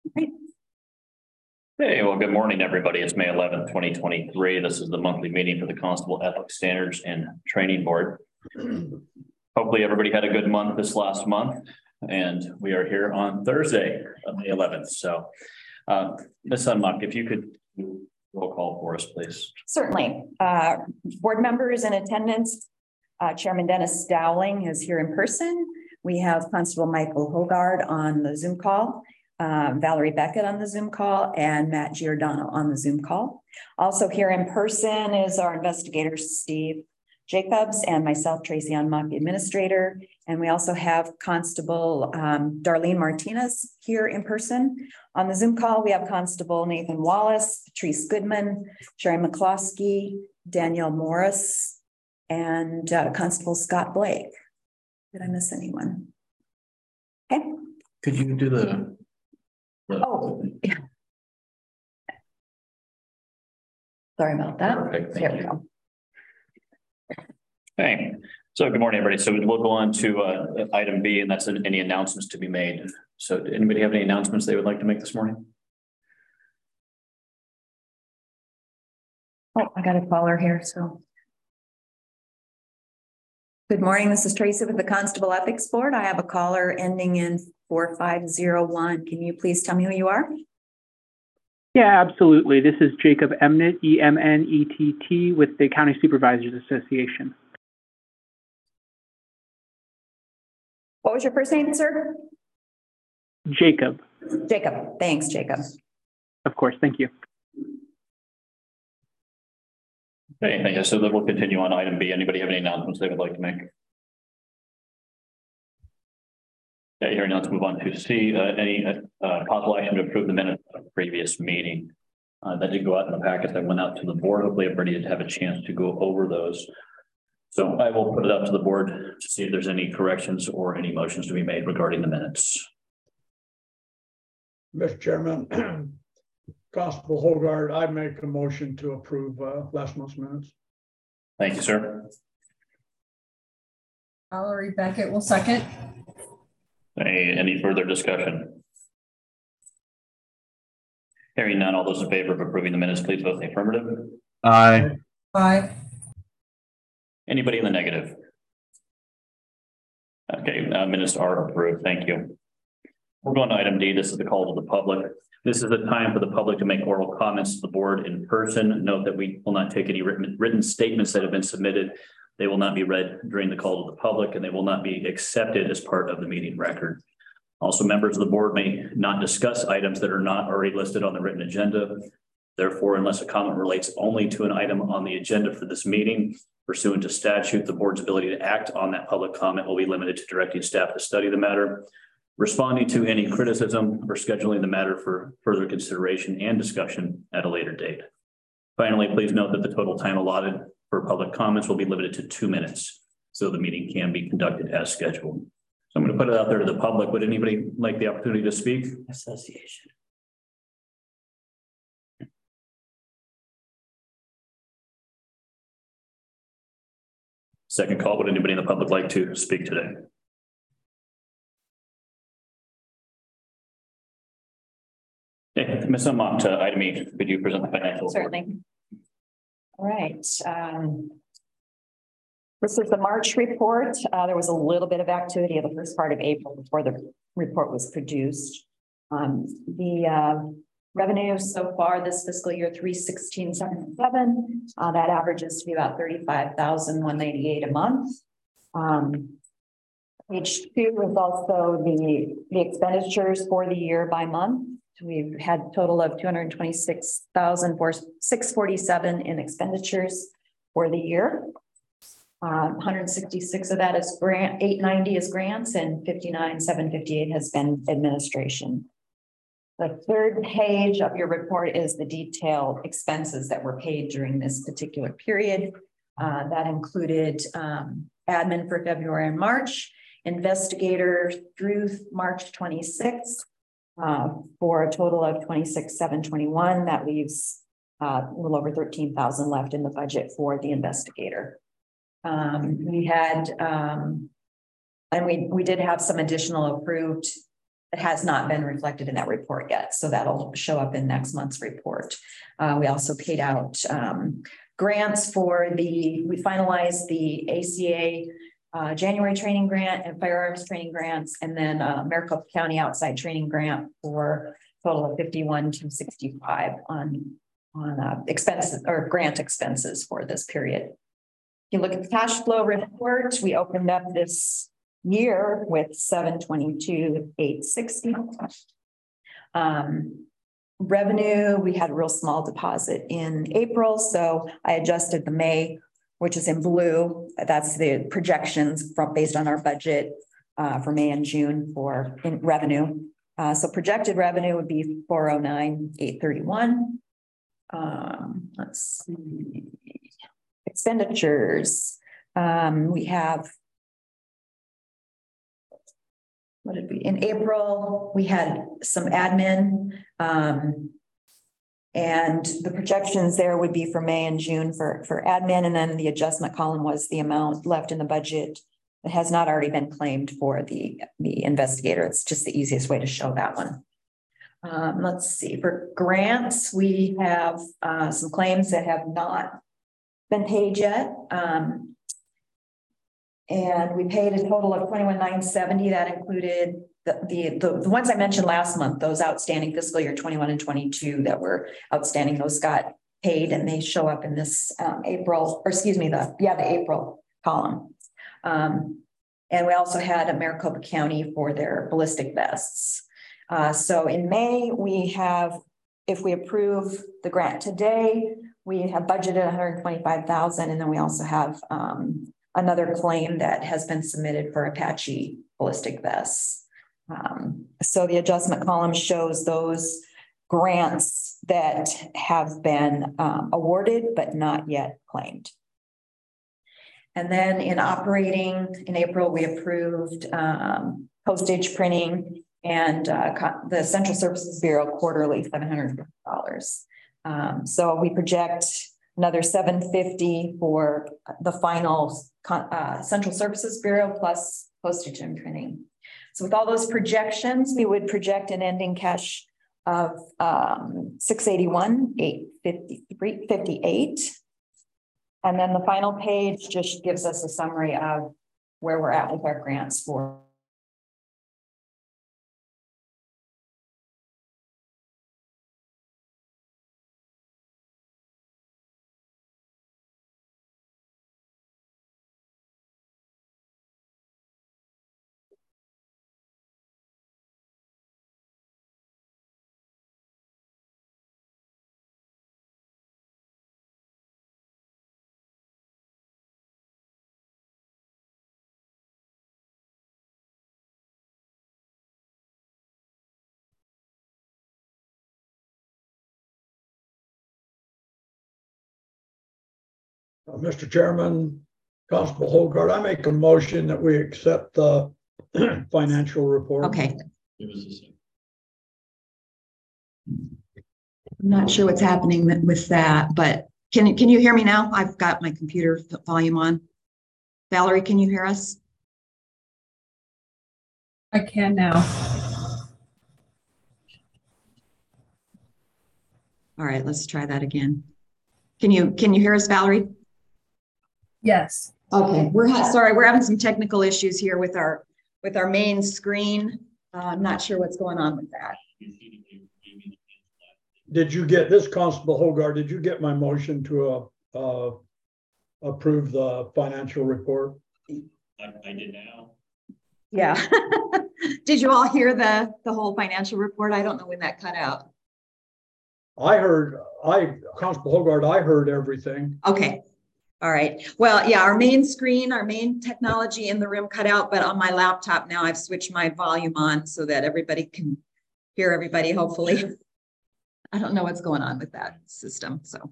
Hey, well, good morning, everybody. It's May 11th, 2023. This is the monthly meeting for the Constable Ethics Standards and Training Board. Hopefully everybody had a good month this last month, and we are here on Thursday of May 11th. So, Ms. Unmuck, if you could roll call for us, please. Certainly. Board members in attendance, Chairman Dennis Dowling is here in person. We have Constable Michael Hogard on the Zoom call, Valerie Beckett on the Zoom call, and Matt Giordano on the Zoom call. Also here in person is our investigator, Steve Jacobs, and myself, Tracy Unmuck, the administrator. And we also have Constable Darlene Martinez here in person. On the Zoom call, we have Constable Nathan Wallace, Patrice Goodman, Sherry McCloskey, Danielle Morris, and Constable Scott Blake. Did I miss anyone? Okay. Could you do the oh, yeah. Sorry about that. Perfect. There we go. Okay. So good morning, everybody. So we'll go on to item B, and that's any announcements to be made. So did anybody have any announcements they would like to make this morning? Oh, I got a caller here, so. Good morning, this is Tracy with the Constable Ethics Board. I have a caller ending in 4501. Can you please tell me who you are? Yeah, absolutely. This is Jacob Emnett, E-M-N-E-T-T, with the County Supervisors Association. What was your first name, sir? Jacob. Jacob. Thanks, Jacob. Of course. Thank you. Okay, thank you. So then we'll continue on item B. Anybody have any announcements they would like to make? Okay, hearing now to move on to C. Any possible action to approve the minutes of the previous meeting. That did go out in the packet that went out to the board. Hopefully everybody did have a chance to go over those. So I will put it up to the board to see if there's any corrections or any motions to be made regarding the minutes. Mr. Chairman, Constable Hogard, I make a motion to approve last month's minutes. Thank you, sir. Valerie Beckett will second. Any further discussion? Hearing none, all those in favor of approving the minutes, please vote in the affirmative. Aye. Aye. Anybody in the negative? Okay, minutes are approved. Thank you. We're going to item D. This is the call to the public. This is the time for the public to make oral comments to the board in person. Note that we will not take any written statements that have been submitted. They will not be read during the call to the public, and they will not be accepted as part of the meeting record. Also, members of the board may not discuss items that are not already listed on the written agenda. Therefore, unless a comment relates only to an item on the agenda for this meeting, pursuant to statute, the board's ability to act on that public comment will be limited to directing staff to study the matter, responding to any criticism, or scheduling the matter for further consideration and discussion at a later date. Finally, please note that the total time allotted for public comments will be limited to 2 minutes, so the meeting can be conducted as scheduled. So I'm going to put it out there to the public. Would anybody like the opportunity to speak? Association. Second call. Would anybody in the public like to speak today? Okay, Ms. Unmuck, item E, could you present the financial? Certainly. All right. This is the March report. There was a little bit of activity in the first part of April before the report was produced. The revenue so far this fiscal year, $316.77. That averages to be about $35,198 a month. Page 2 is also the expenditures for the year by month. We've had a total of $226,647 in expenditures for the year. 166 of that is grant, 890 is grants, and 59,758 has been administration. The third page of your report is the detailed expenses that were paid during this particular period. That included admin for February and March, investigator through March 26th, for a total of 26,721. That leaves a little over 13,000 left in the budget for the investigator. We had, and we did have some additional approved that has not been reflected in that report yet. So that'll show up in next month's report. We also paid out grants we finalized the ACA January training grant and firearms training grants, and then Maricopa County outside training grant for a total of $51,265 on expenses or grant expenses for this period. If you look at the cash flow report, we opened up this year with $722,860. Revenue, we had a real small deposit in April, so I adjusted the May, which is in blue. That's the projections based on our budget for May and June in revenue. So projected revenue would be $409,831. Let's see. Expenditures. We have, what did we, in April, we had some admin, and the projections there would be for May and June for admin. And then the adjustment column was the amount left in the budget that has not already been claimed for the investigator. It's just the easiest way to show that one. Let's see, for grants, we have some claims that have not been paid yet. And we paid a total of $21,970. That included the ones I mentioned last month, those outstanding fiscal year 21 and 22 that were outstanding. Those got paid and they show up in this April, or excuse me, the April column. And we also had a Maricopa County for their ballistic vests. So in May, we have, if we approve the grant today, we have budgeted $125,000, and then we also have another claim that has been submitted for Apache ballistic vests. So the adjustment column shows those grants that have been awarded but not yet claimed. And then in operating, in April, we approved postage printing and the Central Services Bureau quarterly $750. So we project another $750 for the final Central Services Bureau plus postage and printing. So with all those projections, we would project an ending cash of $681,858. And then the final page just gives us a summary of where we're at with our grants for. Mr. Chairman, Constable Hogard, I make a motion that we accept the financial report. Okay. I'm not sure what's happening with that, but can you hear me now? I've got my computer volume on. Valerie, can you hear us? I can now. All right, let's try that again. Can you hear us, Valerie? Yes. Okay, we're having some technical issues here with our main screen. I'm not sure what's going on with that. Did you get this, Constable Hogard? Did you get my motion to approve the financial report? I did now. Yeah. Did you all hear the whole financial report? I don't know when that cut out. Constable Hogard, I heard everything. Okay. All right. Well, yeah, our main screen, our main technology in the room cut out, but on my laptop now I've switched my volume on so that everybody can hear everybody, hopefully. I don't know what's going on with that system, so.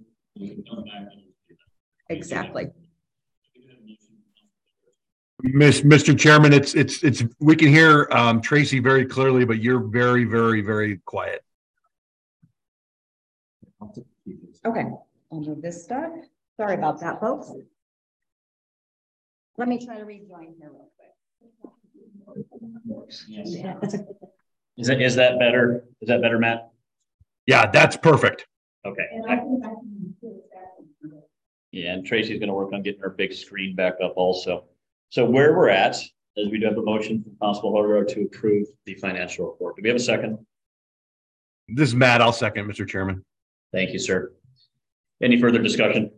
Exactly. Mr. Chairman, it's we can hear Tracy very clearly, but you're very, very, very quiet. Okay, I'll move this stuff. Sorry about that, folks. Let me try to rejoin here real quick. Is that better? Is that better, Matt? Yeah, that's perfect. Okay. Yeah, and Tracy's going to work on getting our big screen back up also. So where we're at is we do have a motion from Constable Hogarth to approve the financial report. Do we have a second? This is Matt. I'll second, Mr. Chairman. Thank you, sir. Any further discussion?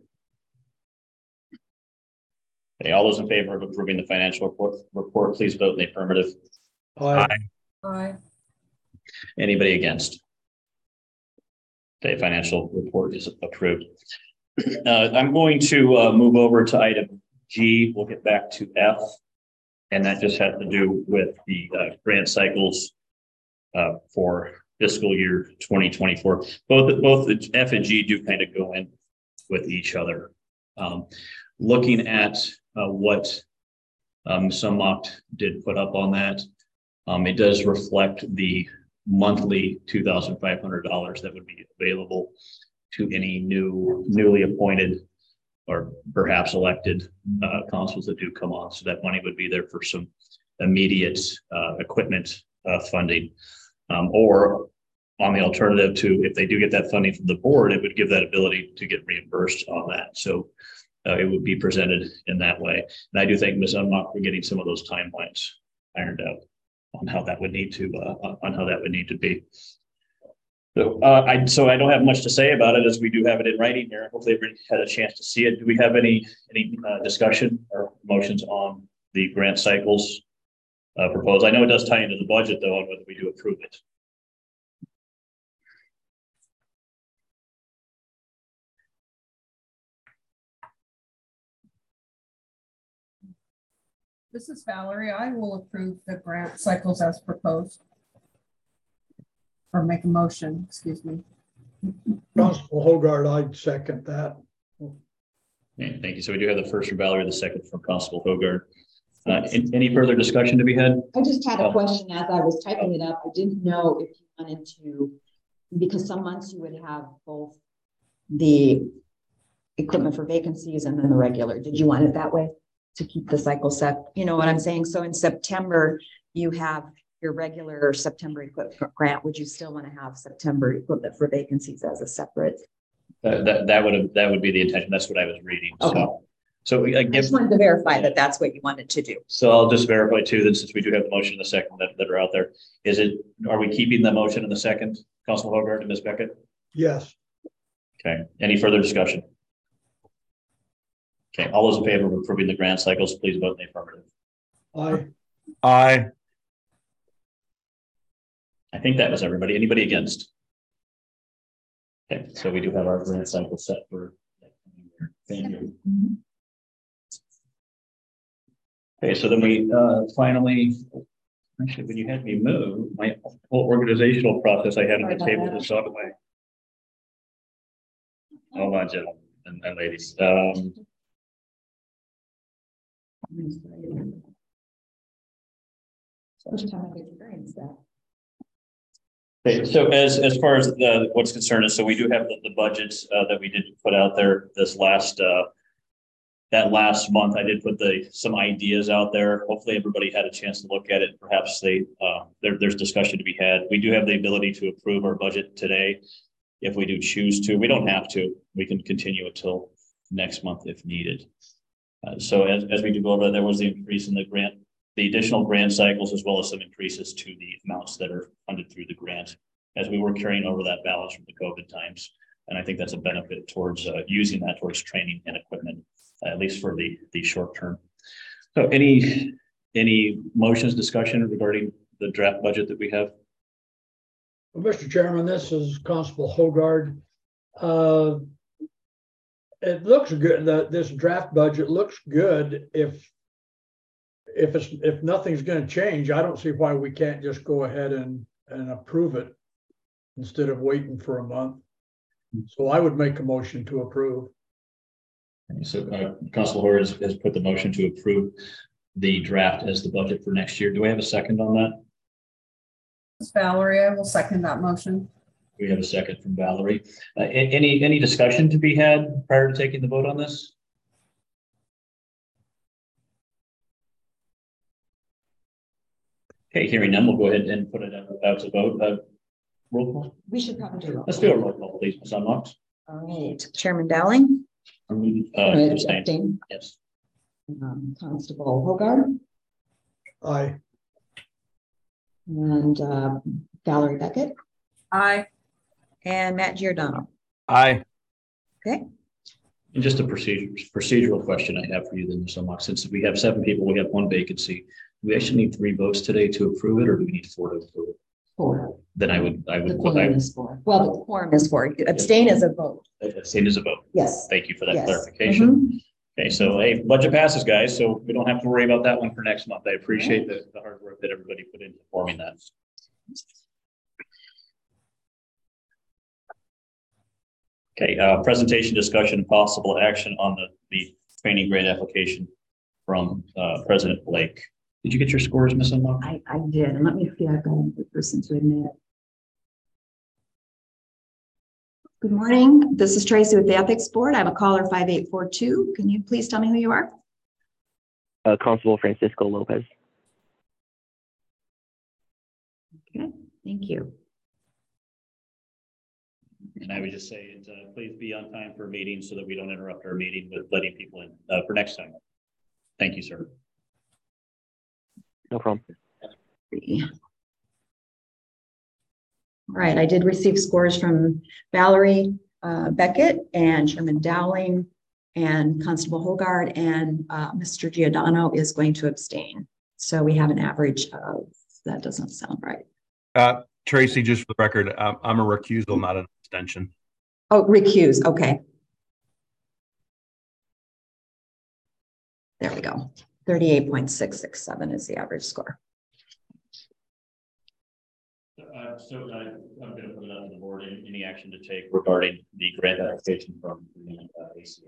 Okay, all those in favor of approving the financial report, please vote in the affirmative. Aye. Aye. Anybody against? Okay, financial report is approved. I'm going to move over to item G. We'll get back to F, and that just has to do with the grant cycles for fiscal year 2024. Both the F and G do kind of go in with each other. Looking at what Sunlocked did put up on that, it does reflect the monthly $2,500 that would be available to any newly appointed or perhaps elected constables that do come on. So that money would be there for some immediate equipment funding, or on the alternative to, if they do get that funding from the board, it would give that ability to get reimbursed on that. So it would be presented in that way. And I do thank Ms. Unlock for getting some of those timelines ironed out on how that would need to be. So I don't have much to say about it, as we do have it in writing here. Hopefully everybody had a chance to see it. Do we have any discussion or motions on the grant cycles proposed? I know it does tie into the budget though, on whether we do approve it. This is Valerie. I will approve the grant cycles as proposed. Or make a motion, excuse me. Constable Hogarth, I'd second that. Okay, thank you. So we do have the first from Valerie, the second from Constable Hogarth. Any further discussion to be had? I just had a question as I was typing it up. I didn't know if you wanted to, because some months you would have both the equipment for vacancies and then the regular. Did you want it that way to keep the cycle set? You know what I'm saying? So in September, you have your regular September equipment grant. Would you still want to have September equipment for vacancies as a separate? That would be the intention. That's what I was reading. Okay. So I just wanted to verify that that's what you wanted to do. So I'll just verify too, that since we do have the motion in the second that are out there, are we keeping the motion in the second, Constable Hogarth and Ms. Beckett? Yes. Okay. Any further discussion? Okay. All those in favor of approving the grant cycles, please vote in the affirmative. Aye. Aye. I think that was everybody. Anybody against? Okay, so we do have our grant cycle set for. Thank you. Okay, so then we finally, actually, when you had me move, my whole organizational process I had on the table was out of my. Hold on, gentlemen and ladies. First time I've experienced that. Okay, so as far as what's concerned is, so we do have the budgets that we did put out there this last last month. I did put some ideas out there. Hopefully everybody had a chance to look at it. Perhaps there's discussion to be had. We do have the ability to approve our budget today if we do choose to. We don't have to. We can continue until next month if needed. So as we do go over, there was the increase in the additional grant cycles, as well as some increases to the amounts that are funded through the grant, as we were carrying over that balance from the COVID times. And I think that's a benefit towards using that towards training and equipment, at least for the short term. So any motions, discussion regarding the draft budget that we have? Well, Mr. Chairman, this is Constable Hogarth. It looks good. This draft budget looks good. If nothing's going to change, I don't see why we can't just go ahead and approve it instead of waiting for a month. So I would make a motion to approve. So Constable Hogarth has put the motion to approve the draft as the budget for next year. Do we have a second on that? It's Valerie. I will second that motion. We have a second from Valerie. Any discussion to be had prior to taking the vote on this? Okay, hearing none, we'll go ahead and put it out to vote. Roll call. We should probably do. Let's do a roll call, please, Ms. Unlocks. All right, Chairman Dowling, Abstain. Abstain. Yes. Constable Hogard Aye. and Valerie Beckett Aye. and Matt Giordano. Aye. Okay, And just a procedural question I have for you then, Ms. Unlocks. Since we have 7 people, we have 1 vacancy. Do we actually need 3 votes today to approve it, or do we need 4 to approve it? 4. Then I would, The quorum is 4. Well, the quorum is 4. Abstain is a vote. same as a vote. yes. Thank you for that Yes. clarification. Okay, so hey, budget passes, guys, so we don't have to worry about that one for next month. I appreciate the hard work that everybody put into forming that. Okay, presentation, discussion, possible action on the training grant application from President Blake. Did you get your scores, Ms. Unlock? I did. And let me see, I've got the person to admit. Good morning. This is Tracy with the Ethics Board. I have a caller 5842. Can you please tell me who you are? Constable Francisco Lopez. Okay, thank you. And I would just say, please be on time for meetings so that we don't interrupt our meeting with letting people in for next time. Thank you, sir. No problem. All right, I did receive scores from Valerie Beckett and Chairman Dowling and Constable Hogard, and Mr. Giordano is going to abstain. So we have an average of, that doesn't sound right. Tracy, just for the record, I'm a recusal, not an abstention. Oh, recuse, okay. There we go. 38.667 is the average score. I'm going to put it on the board. Any action to take regarding the grant application from the ACA?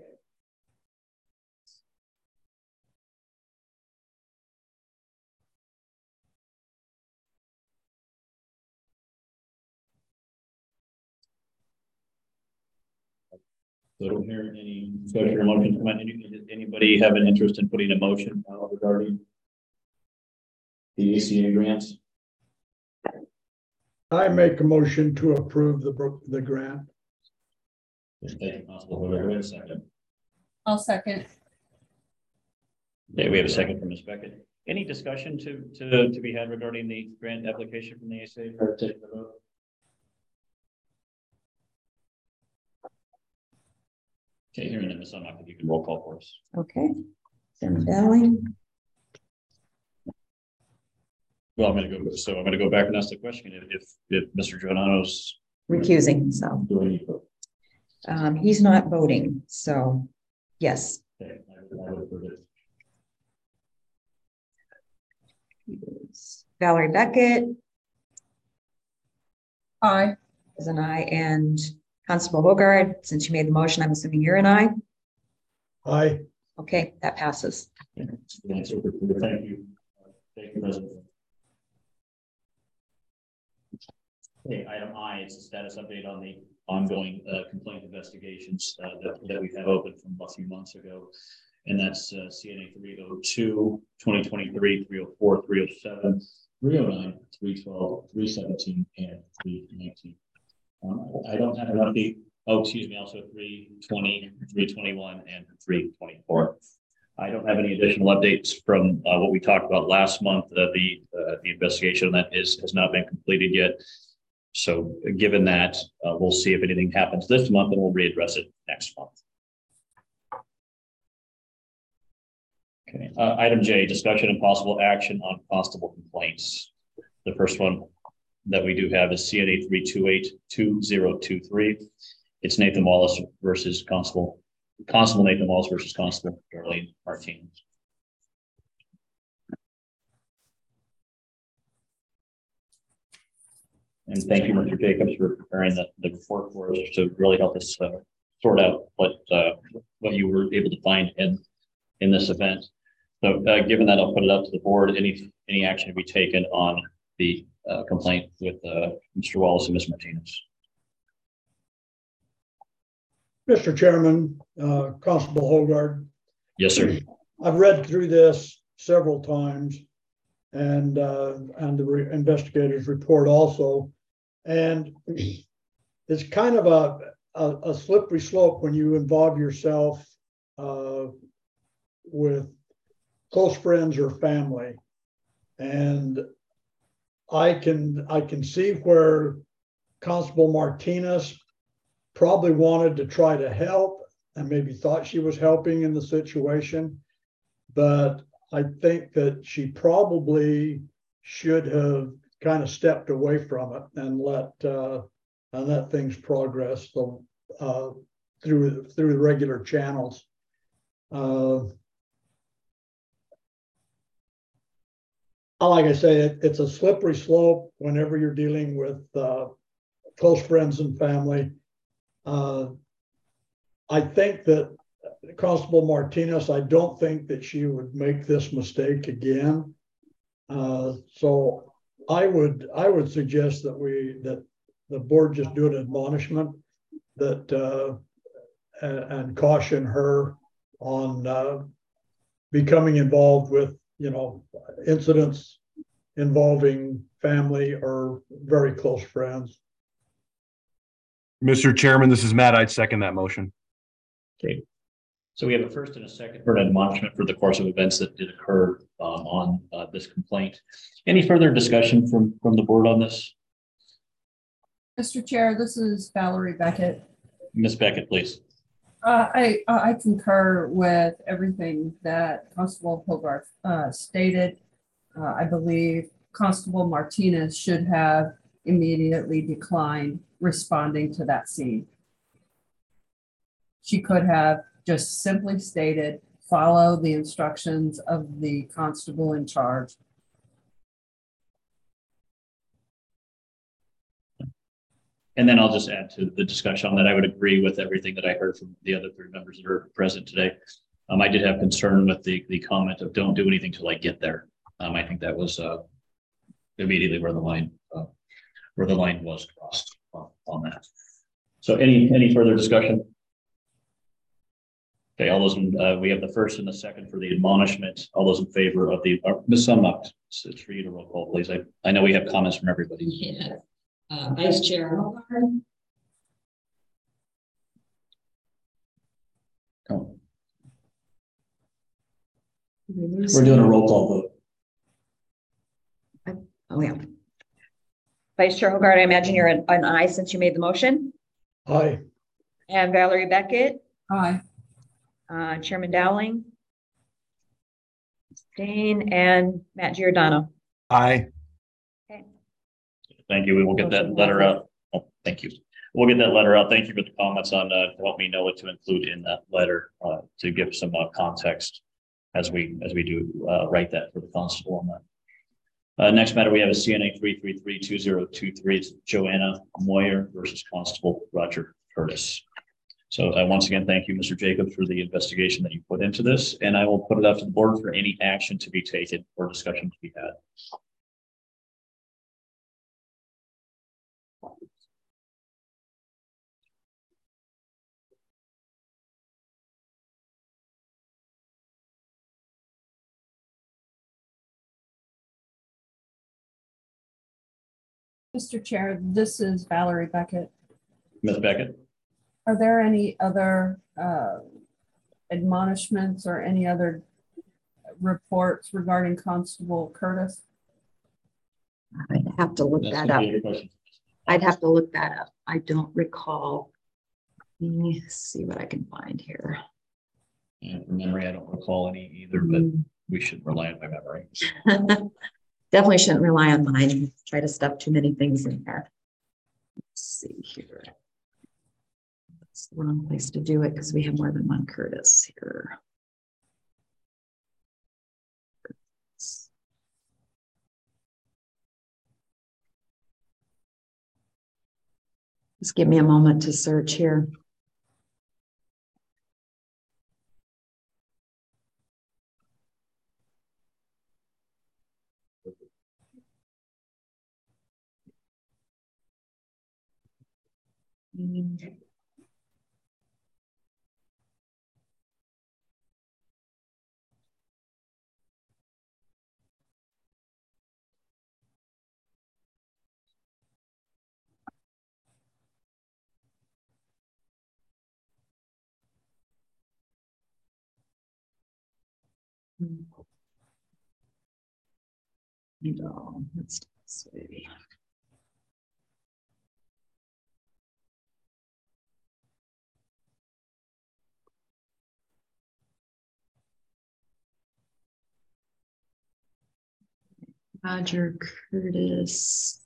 So I don't hear any discussion or motion come out. Anybody have an interest in putting a motion regarding the ACA grants? I make a motion to approve the grant. I'll second. Okay, we have a second from Ms. Beckett. Any discussion to be had regarding the grant application from the ACA? Okay, hearing that, Ms. Unlock, if you can roll call for us. Okay. Chairman Dowling. Well, I'm going to go back and ask the question if Mr. Giordano's Recusing himself. doing it. He's not voting, so yes. Okay, I would approve it. Valerie Beckett Aye. is an aye, and Constable Hogard, since you made the motion, I'm assuming you're an aye. Aye. Okay, that passes. Thank you. Thank you, President. Okay, item I is a status update on the ongoing complaint investigations that we've had open from a few months ago. And that's CNA 302, 2023, 304, 307, 309, 312, 317, and 319. I don't have an update. Oh, excuse me, also 320, 321, and 324. I don't have any additional updates from what we talked about last month. The investigation on that has not been completed yet. So given that, we'll see if anything happens this month, and we'll readdress it next month. Okay. Item J, discussion and possible action on constable complaints. The first one that we do have is CNA 328-2023. It's Nathan Wallace versus Constable Nathan Wallace versus Constable Darlene Martinez. And thank you, Mr. Jacobs, for preparing the report for us to really help us sort out what you were able to find in this event. So given that, I'll put it up to the board. Any action to be taken on the complaint with Mr. Wallace and Ms. Martinez? Mr. Chairman, Constable Hogard. Yes, sir. I've read through this several times, and the investigator's report also. And it's kind of a slippery slope when you involve yourself with close friends or family. And I can see where Constable Martinez probably wanted to try to help and maybe thought she was helping in the situation. But I think that she probably should have kind of stepped away from it and let things progress through the regular channels. Like I say, it's a slippery slope whenever you're dealing with close friends and family. I think that Constable Martinez, I don't think that she would make this mistake again. So I would suggest that the board just do an admonishment that and caution her on becoming involved with, incidents involving family or very close friends. Mr. Chairman, this is Matt. I'd second that motion. Okay. So we have a first and a second for an admonishment for the course of events that did occur on this complaint. Any further discussion from the board on this? Mr. Chair, this is Valerie Beckett. Ms. Beckett, please. I concur with everything that Constable Hogarth stated. I believe Constable Martinez should have immediately declined responding to that scene. She could have just simply stated, follow the instructions of the constable in charge. And then I'll just add to the discussion on that. I would agree with everything that I heard from the other three members that are present today. I did have concern with the comment of don't do anything till I get there. I think that was immediately where the line was crossed on that. So any further discussion? Okay, all those we have the first and the second for the admonishment. All those in favor of the Ms. Summuck, it's for you to roll call, please. I know we have comments from everybody. Yeah. Vice Chair Hobart. Oh. We're doing a roll call vote. Oh, yeah. Vice Chair Hogard, I imagine you're an aye since you made the motion. Aye. And Valerie Beckett. Aye. Chairman Dowling. Dane and Matt Giordano. Aye. Okay. Thank you. We will get that letter out. Oh, thank you. We'll get that letter out. Thank you for the comments on to help me know what to include in that letter to give some context as we do write that for the constable on that. Next matter, we have a CNA 333-2023. It's Joanna Moyer versus Constable Roger Curtis. So once again, thank you, Mr. Jacobs, for the investigation that you put into this, and I will put it up to the board for any action to be taken or discussion to be had. Mr. Chair, this is Valerie Beckett. Ms. Beckett? Are there any other admonishments or any other reports regarding Constable Curtis? I'd have to look that up. I'd have to look that up. I don't recall. Let me see what I can find here. Yeah, from memory, I don't recall any either, but we should rely on my memory. Definitely shouldn't rely on mine. Try to stuff too many things in there. Let's see here. That's the wrong place to do it because we have more than one Curtis here. Just give me a moment to search here. No, let's see. Roger Curtis.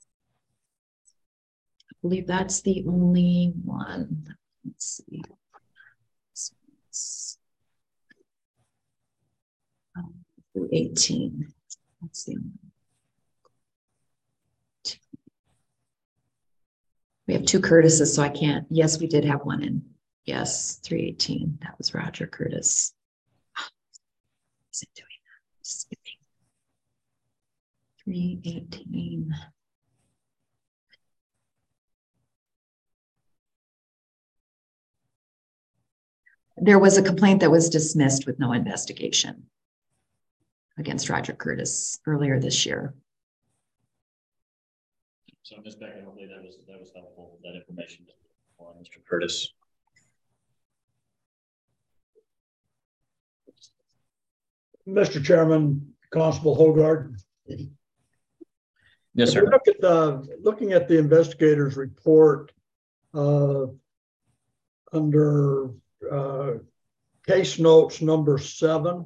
I believe that's the only one. Let's see. 18. That's the only one. We have 2 Curtises, so I can't. Yes, we did have one in. Yes, 318. That was Roger Curtis. Is it doing that? Skipping. 318. There was a complaint that was dismissed with no investigation against Roger Curtis earlier this year. So Ms. Beckett, hopefully that was helpful, that information for Mr. Curtis. Mr. Chairman, Constable Hogard. Yes, sir. Look at looking at the investigator's report under case notes number 7.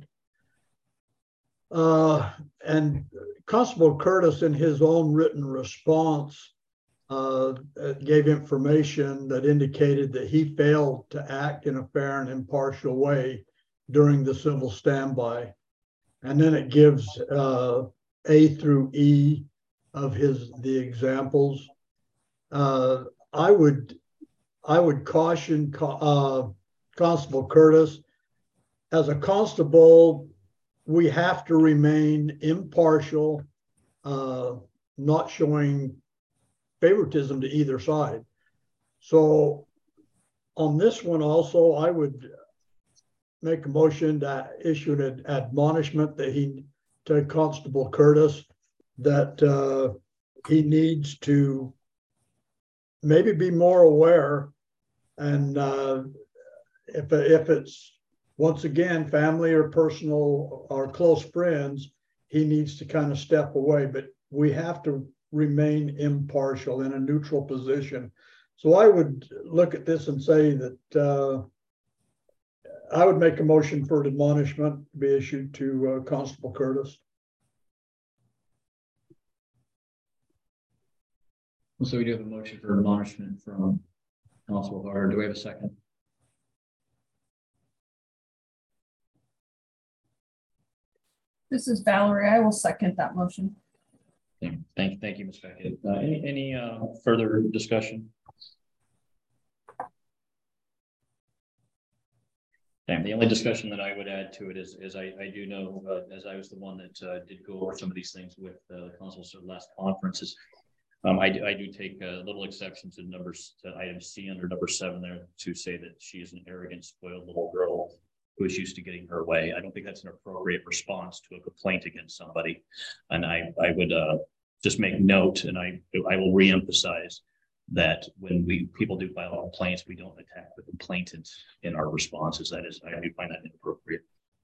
And Constable Curtis, in his own written response, gave information that indicated that he failed to act in a fair and impartial way during the civil standby. And then it gives A through E of the examples. I would caution Constable Curtis, as a constable, we have to remain impartial, not showing favoritism to either side. So on this one also, I would make a motion to issue an admonishment to Constable Curtis that he needs to maybe be more aware, and if it's, once again, family or personal or close friends, he needs to kind of step away, but we have to remain impartial in a neutral position. So I would look at this and say that I would make a motion for an admonishment to be issued to Constable Curtis. So we do have a motion for admonishment from Constable Hogard. Do we have a second? This is Valerie. I will second that motion. Thank you, Ms. Beckett. Any further discussion? And the only discussion that I would add to it is I do know, as I was the one that did go over some of these things with the consuls at last conferences, I do take little exception to item C under number 7 there, to say that she is an arrogant, spoiled little girl who is used to getting her way. I don't think that's an appropriate response to a complaint against somebody. And I would just make note, and I will reemphasize that when people do file complaints, we don't attack the complainant in our responses. That is, I do find that inappropriate.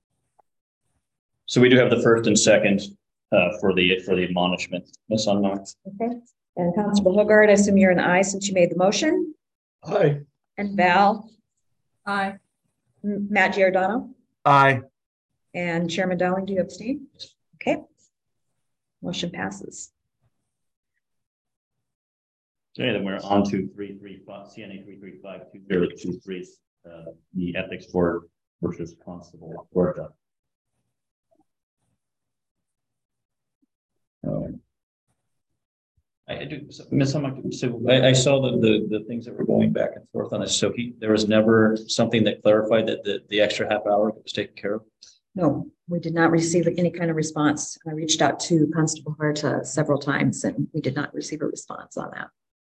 So we do have the first and second for the admonishment. Ms. Unmarked. Okay. And Constable Hogard, I assume you're an aye since you made the motion. Aye. And Val? Aye. Matt Giordano? Aye. And Chairman Dowling, do you abstain? Okay. Motion passes. Okay, then we're on to 335, CNA 335-2023, the Ethics Board versus Constable Gorka. I do, Ms. Unmarked, so I saw the things that were going back and forth on this. So there was never something that clarified that the extra half hour was taken care of? No, we did not receive any kind of response. I reached out to Constable Huerta several times and we did not receive a response on that.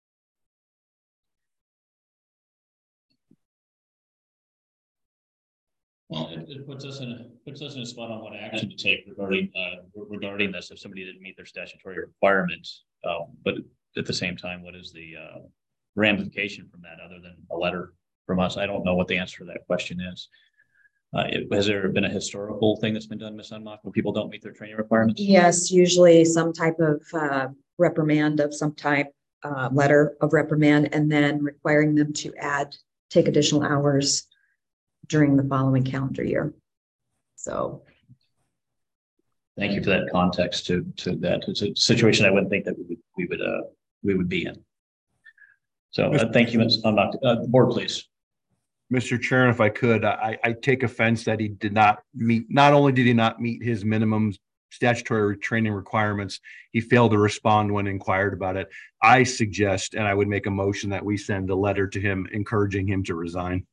Well, it puts us in a spot on what action to take regarding this if somebody didn't meet their statutory requirements. But at the same time, what is the ramification from that other than a letter from us? I don't know what the answer to that question is. Has there been a historical thing that's been done, Ms. Unmock, when people don't meet their training requirements? Yes, usually some type of reprimand of some type, letter of reprimand, and then requiring them to take additional hours during the following calendar year. So. Thank you for that context to that. It's a situation I wouldn't think that we would be in. So thank you, Ms. Unmock. Board, please. Mr. Chair, if I could, I take offense that he did not meet, not only did he not meet his minimum statutory training requirements, he failed to respond when inquired about it. I suggest, and I would make a motion that we send a letter to him encouraging him to resign.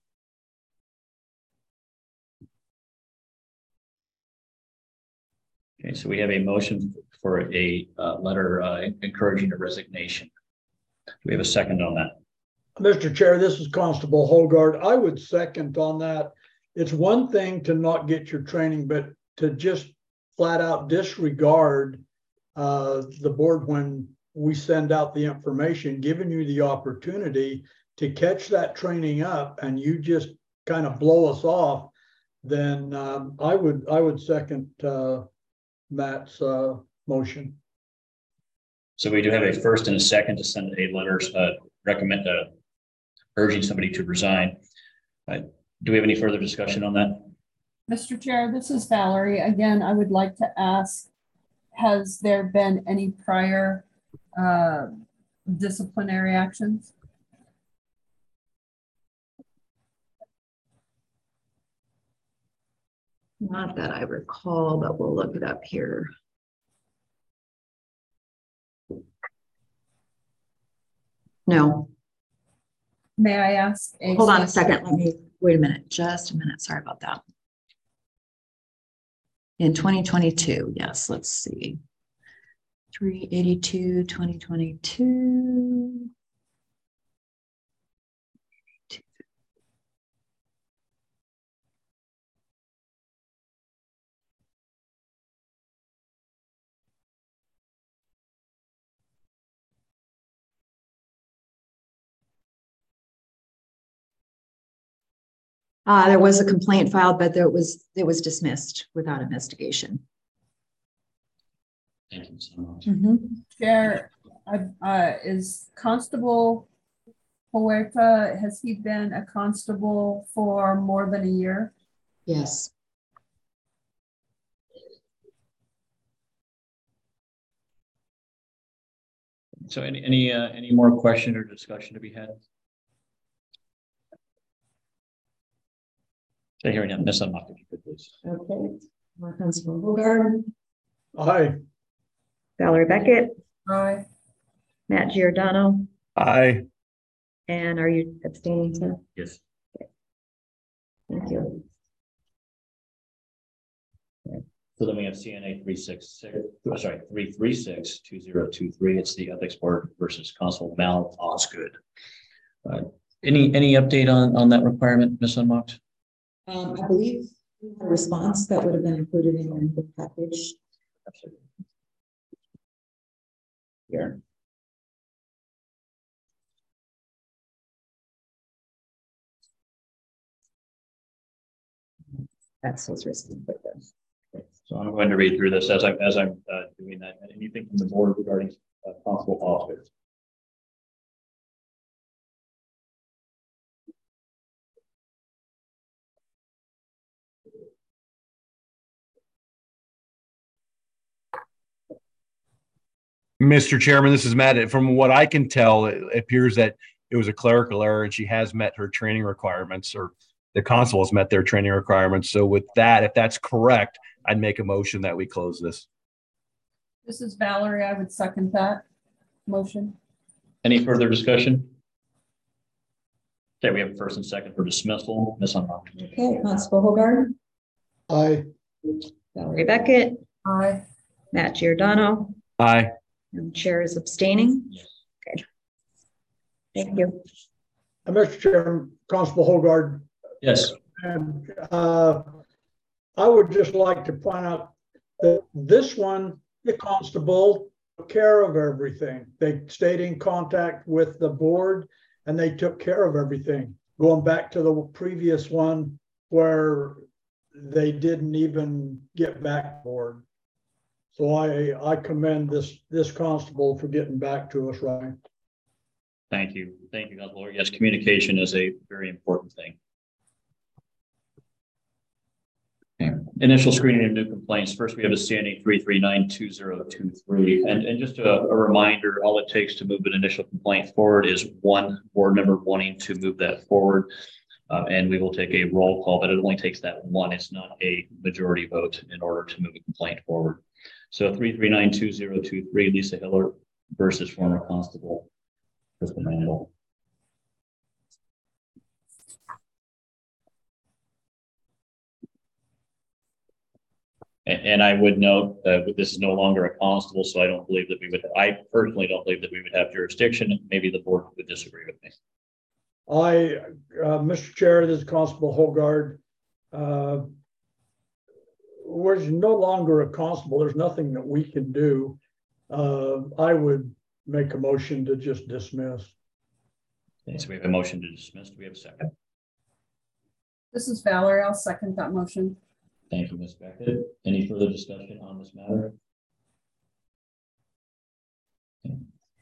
Okay, so we have a motion for a letter encouraging a resignation. Do we have a second on that? Mr. Chair, this is Constable Hogard. I would second on that. It's one thing to not get your training, but to just flat out disregard the board when we send out the information, giving you the opportunity to catch that training up, and you just kind of blow us off, then I would second Matt's motion. So we do have a first and a second to send a letter urging somebody to resign. Do we have any further discussion on that? Mr. Chair, this is Valerie. Again, I would like to ask, has there been any prior disciplinary actions? Not that I recall, but we'll look it up here. No. May I ask? Hold on a second. Wait a minute. Just a minute. Sorry about that. In 2022, yes, let's see. 382, 2022. There was a complaint filed, but it was dismissed without investigation. Thank you so much. Chair, is Constable Huerta, has he been a constable for more than a year? Yes. So any more question or discussion to be had? So hearing none, Ms. Unmock, if you could please. Okay. Constable Hogard. Aye. Valerie Beckett. Aye. Matt Giordano. Aye. And are you abstaining, sir? Yes. Okay. Thank you. So then we have CNA 336-2023. It's the ethics board versus Constable Mal Osgood. Any update on that requirement, Ms. Unmocked? I believe we had a response that would have been included in the package. Absolutely. Here. That's what's written for this. So I'm going to read through this as I'm doing that. Anything from the board regarding Constable Osgood? Mr. Chairman, this is Matt. From what I can tell, it appears that it was a clerical error and she has met her training requirements, or the constable has met their training requirements. So with that, if that's correct, I'd make a motion that we close this. This is Valerie. I would second that motion. Any further discussion? Okay, we have a first and second for dismissal. Ms. Unmocked. Okay, Constable Hogard. Aye. Valerie Beckett. Aye. Matt Giordano. Aye. And the chair is abstaining. Yes. Okay. Thank you. Mr. Chairman, Constable Hogard. Yes. And I would just like to point out that this one, the constable took care of everything. They stayed in contact with the board and they took care of everything. Going back to the previous one where they didn't even get back forward. So I commend this constable for getting back to us, Ryan. Thank you. Thank you, Constable. Yes, communication is a very important thing. Okay. Initial screening of new complaints. First, we have a CNA 3392023. And just a reminder, all it takes to move an initial complaint forward is one board member wanting to move that forward. And we will take a roll call, but it only takes that one. It's not a majority vote in order to move a complaint forward. So 3392023, Lisa Hiller versus former Constable Crystal Mandel. And I would note that this is no longer a constable, so I don't believe that we would, I personally don't believe that we would have jurisdiction. Maybe the board would disagree with me. Mr. Chair, this is Constable Hogard. We're no longer a constable. There's nothing that we can do. I would make a motion to just dismiss. Okay, so we have a motion to dismiss. Do we have a second? This is Valerie. I'll second that motion. Thank you, Ms. Beckett. Any further discussion on this matter? Okay.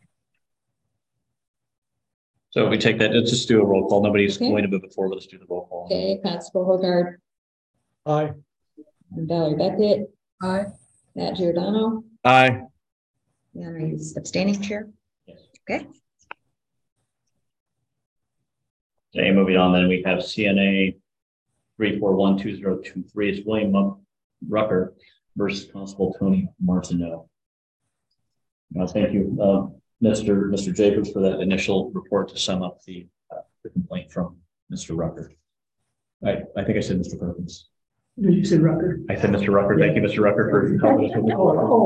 So we take that, let's just do a roll call. Nobody's going to move it forward. Let's do the roll call. Okay, Constable Hogard. Aye. Valerie Beckett. Aye. Matt Giordano. Aye. And are you abstaining, Chair? Yes. Okay. Okay, moving on, then we have CNA 3412023. It's William Rucker versus Constable Tony Martineau. Thank you, Mr. Jacobs, for that initial report to sum up the complaint from Mr. Rucker. I think I said Mr. Perkins. Did you say Rucker? I said Mr. Rucker. Thank you, Mr. Rucker, for helping us with the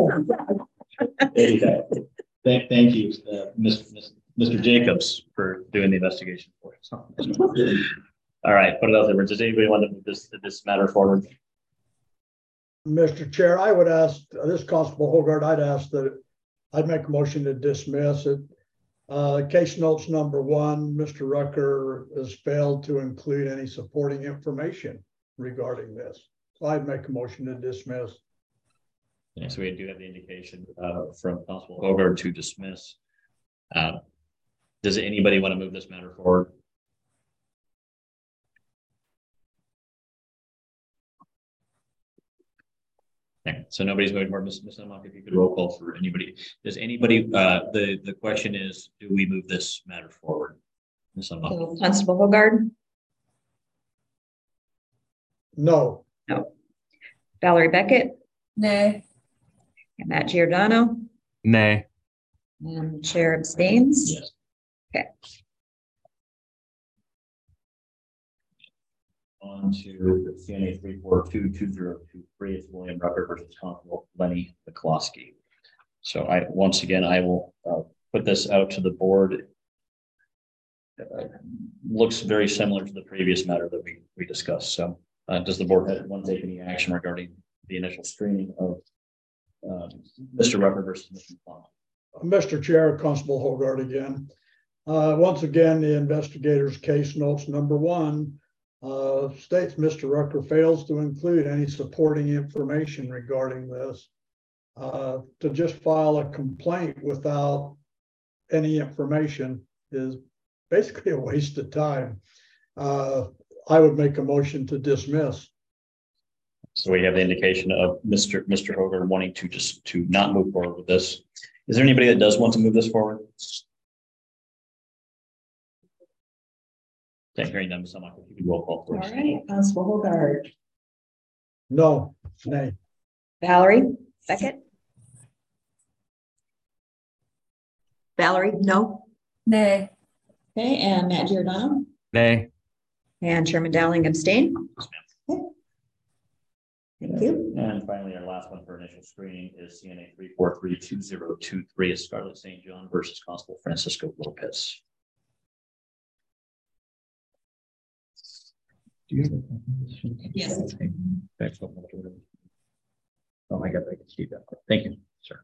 Thank you, Mr. Jacobs, for doing the investigation for us. All right, put it out there. Does anybody want to move this matter forward? Mr. Chair, I would ask this Constable Hogard, I'd make a motion to dismiss it. Case notes number 1, Mr. Rucker has failed to include any supporting information regarding this. So I'd make a motion to dismiss. Yeah, so we do have the indication from Constable Hogard to dismiss. Does anybody want to move this matter forward? Okay, so nobody's moving forward. Ms. Unlock, if you could roll call for anybody. Does anybody, the question is, do we move this matter forward? Ms. Unlock. Constable Hogard? No. No. Valerie Beckett? Nay. And Matt Giordano? Nay. And the chair abstains? Yes. Okay. On to CNA 3422023. It's William Rucker versus Constable Lenny McCloskey. So once again, I will put this out to the board. Looks very similar to the previous matter that we discussed. So does the board want to take any action regarding the initial screening of Mr. Rucker versus Mr. McCloskey? Mr. Chair, Constable Hogard again. Once again, the investigator's case notes number 1 states Mr. Rucker fails to include any supporting information regarding this. To just file a complaint without any information is basically a waste of time. I would make a motion to dismiss. So we have the indication of Mr. Hogard wanting to not move forward with this. Is there anybody that does want to move this forward? Okay, hearing none, Ms. Unlock, if you could roll call for us. All right, Constable Hogard. No. Nay. Valerie Beckett? Valerie, no. Nay. Okay, and Matt Giordano. Nay. And Chairman Dowling abstain? Okay. Thank you. And finally, our last one for initial screening is CNA 3432023. It's Scarlett St. John versus Constable Francisco Lopez. Do you have a Yes. Oh my God, I can see that. Thank you, sir.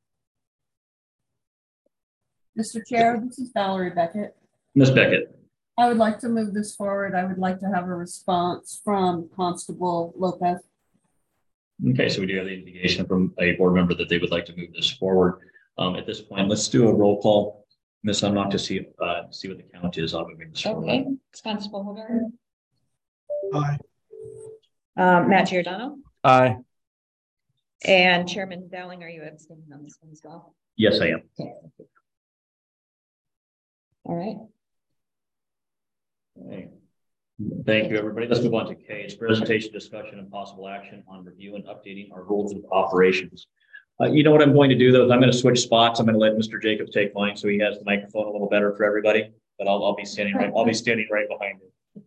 Mr. Chair, this is Valerie Beckett. Ms. Beckett. I would like to move this forward. I would like to have a response from Constable Lopez. Okay, so we do have the indication from a board member that they would like to move this forward. At this point, let's do a roll call. Ms. Unlock to see what the count is on moving this forward. Okay, Constable Hogarth. Aye. Matt Giordano. Aye. And Chairman Dowling, are you abstaining on this one as well? Yes, I am. Okay. All right. Okay. Thank you, everybody. Let's move on to K. It's presentation, discussion, and possible action on review and updating our rules of operations. You know what I'm going to do, though, is I'm going to switch spots. I'm going to let Mr. Jacobs take mine so he has the microphone a little better for everybody. But I'll be standing right. I'll be standing right behind him.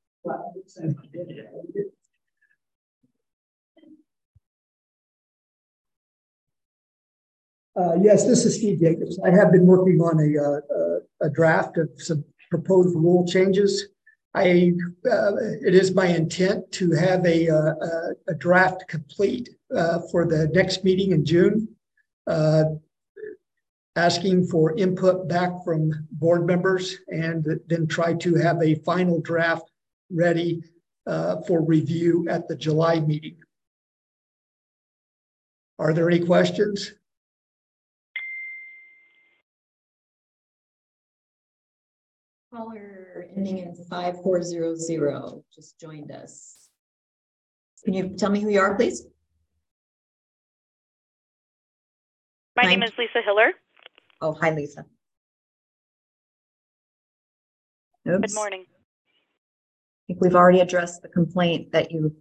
Yes, this is Steve Jacobs. I have been working on a draft of some proposed rule changes. It is my intent to have a draft complete for the next meeting in June, asking for input back from board members, and then try to have a final draft ready for review at the July meeting. Are there any questions? Caller ending in 5400 just joined us. Can you tell me who you are, please? My name is Lisa Hiller. Oh, hi, Lisa. Good Oops. morning. I think we've already addressed the complaint that you.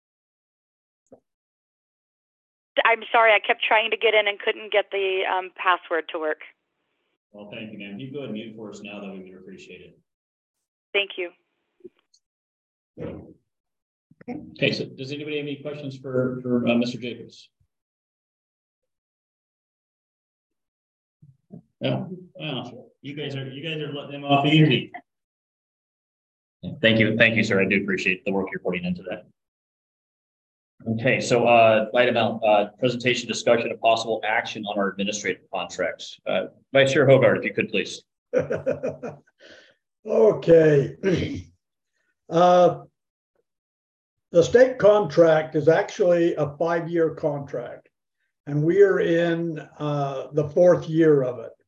I'm sorry, I kept trying to get in and couldn't get the password to work. Well, thank you, ma'am. You go ahead and mute for us now, that we would appreciate it. Thank you. Okay, so does anybody have any questions for Mr. Jacobs? No, well, you guys are letting them off easy. Thank you, sir. I do appreciate the work you're putting into that. Okay, so item out, presentation, discussion, and possible action on our administrative contracts. Vice Chair Hogarth, if you could please. Okay. The state contract is actually a 5-year contract, and we are in the 4th year of it.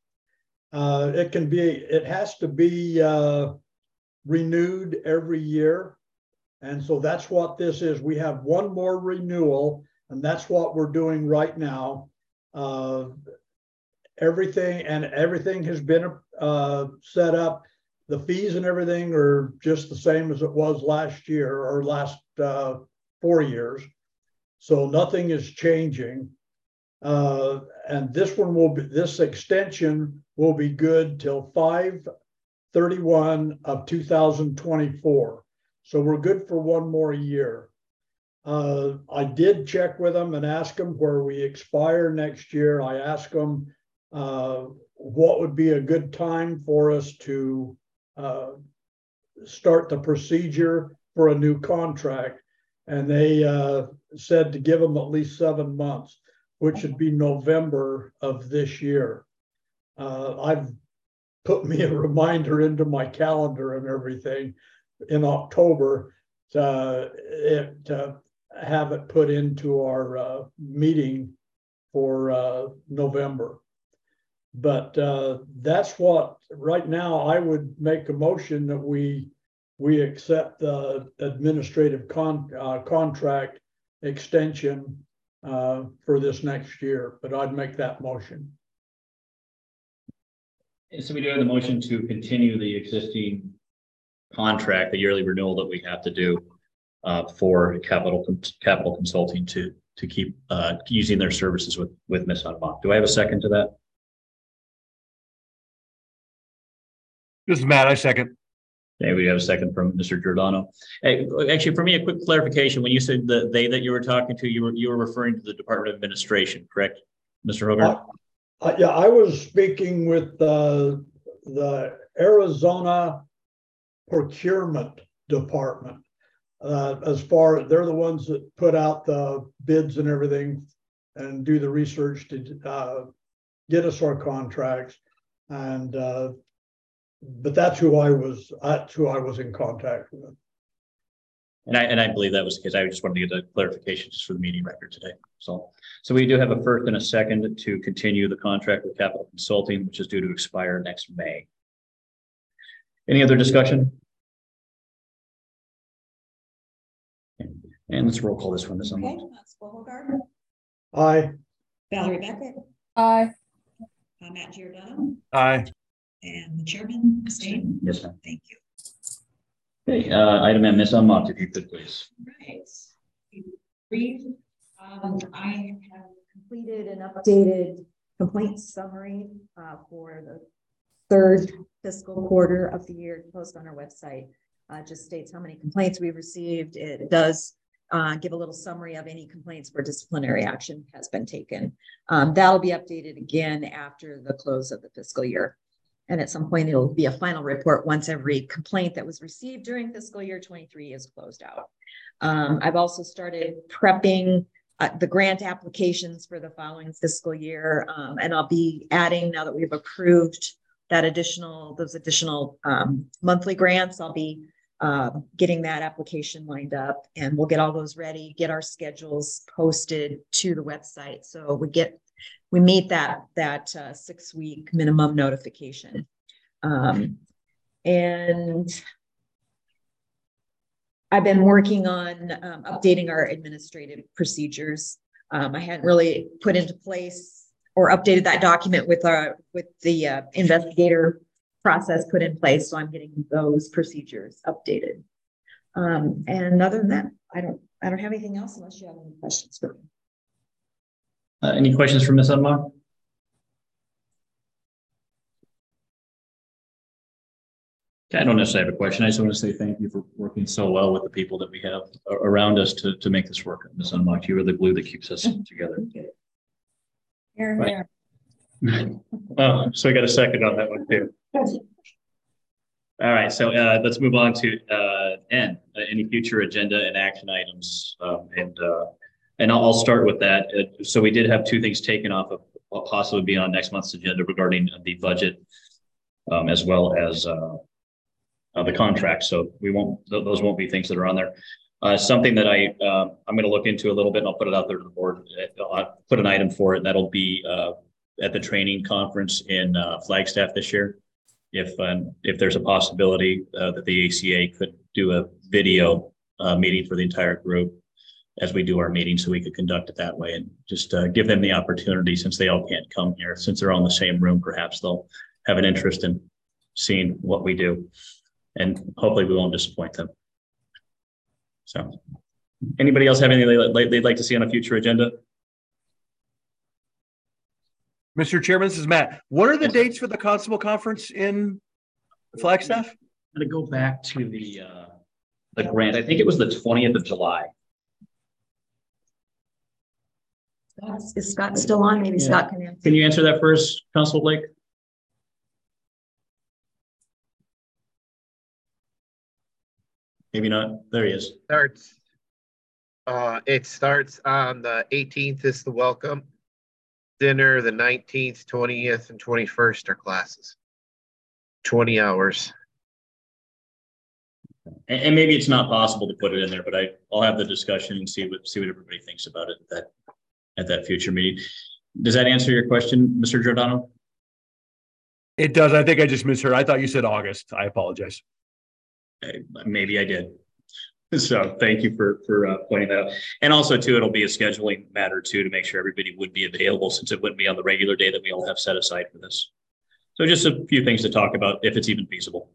It has to be renewed every year. And so that's what this is. We have one more renewal, and that's what we're doing right now. Everything has been set up. The fees and everything are just the same as it was last year or last 4 years. So nothing is changing. And this extension will be good till 5/31 of 2024. So we're good for one more year. I did check with them and ask them where we expire next year. I asked them what would be a good time for us to start the procedure for a new contract. And they said to give them at least 7 months, which would be November of this year. I've put me a reminder into my calendar and everything in October to have it put into our meeting for November. But that's what, right now, I would make a motion that we accept the administrative contract extension for this next year, but I'd make that motion. And so we do have the motion to continue the existing contract, the yearly renewal that we have to do for capital consulting to keep using their services with Ms. Unbach. Do I have a second to that? This is Matt. I second. Okay, we have a second from Mr. Giordano. Hey, actually, for me, a quick clarification. When you said the they that you were talking to, you were referring to the Department of Administration, correct, Mr. Hogarth? Yeah, I was speaking with the Arizona Procurement Department. They're the ones that put out the bids and everything and do the research to get us our contracts. And but that's who I was in contact with. And I believe that was the case. I just wanted to get the clarification just for the meeting record today. So we do have a first and a second to continue the contract with Capital Consulting, which is due to expire next May. Any other discussion? And let's roll call this one. Okay, Constable Hogard, Aye. Valerie Beckett, Aye. Matt Giordano, Aye. and the chairman, abstain. Yes, ma'am. Thank you. Okay, item M, Ms. Unmocked, if you could please. Right. Brief. I have completed an updated complaint summary for the third fiscal quarter of the year to post on our website. Just states how many complaints we've received. It does give a little summary of any complaints where disciplinary action has been taken. That'll be updated again after the close of the fiscal year. And at some point, it'll be a final report once every complaint that was received during fiscal year 23 is closed out. I've also started prepping the grant applications for the following fiscal year. And I'll be adding, now that we've approved those additional monthly grants, I'll be getting that application lined up, and we'll get all those ready, get our schedules posted to the website. So we meet that 6-week minimum notification. And I've been working on updating our administrative procedures. I hadn't really put into place or updated that document with the investigator process put in place. So I'm getting those procedures updated. And other than that, I don't have anything else unless you have any questions for me. Any questions for Ms. Unmocked? I don't necessarily have a question. I just want to say thank you for working so well with the people that we have around us to make this work. Ms. Unmocked, you are the glue that keeps us together. Here. Oh, so I got a second on that one too. All right, so let's move on to N, any future agenda and action items. And I'll start with that. So we did have two things taken off of what possibly be on next month's agenda regarding the budget, as well as the contract. So those won't be things that are on there. Something that I'm going to look into a little bit, and I'll put it out there to the board. I'll put an item for it, and that'll be at the training conference in Flagstaff this year. If there's a possibility that the ACA could do a video meeting for the entire group as we do our meeting, so we could conduct it that way, and just give them the opportunity, since they all can't come here, since they're all in the same room, perhaps they'll have an interest in seeing what we do, and hopefully we won't disappoint them. So anybody else have anything they'd like to see on a future agenda? Mr. Chairman, this is Matt. What are the dates for the Constable Conference in Flagstaff? I'm going to go back to the grant. I think it was the 20th of July. Is Scott still on? Maybe Scott can answer. Can you answer that first, Constable Blake? Maybe not. There he is. It starts on the 18th is the welcome dinner. The 19th, 20th, and 21st are classes. 20 hours. And maybe it's not possible to put it in there, but I'll have the discussion and see what everybody thinks about it at that future meeting. Does that answer your question, Mr. Giordano? It does. I think I just misheard. I thought you said August. I apologize. Maybe I did. So thank you for pointing that out. And also too, it'll be a scheduling matter too, to make sure everybody would be available, since it wouldn't be on the regular day that we all have set aside for this. So just a few things to talk about if it's even feasible.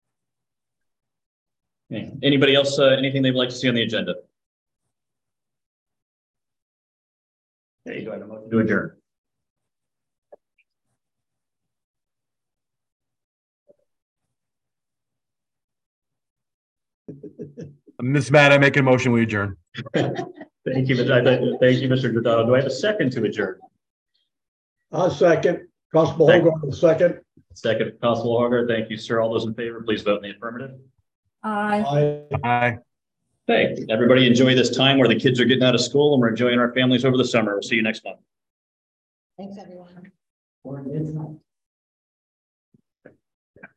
Okay. Anybody else, anything they'd like to see on the agenda? Okay, do I have a motion to adjourn? Ms. Matt, I make a motion, we adjourn. Thank you, Mr. Giordano. Do I have a second to adjourn? I'll second. Constable Hogard, second. Second, Constable Hogard. Thank you, sir. All those in favor, please vote in the affirmative. Aye. Aye. Hey, everybody enjoy this time where the kids are getting out of school and we're enjoying our families over the summer. We'll see you next month. Thanks, everyone.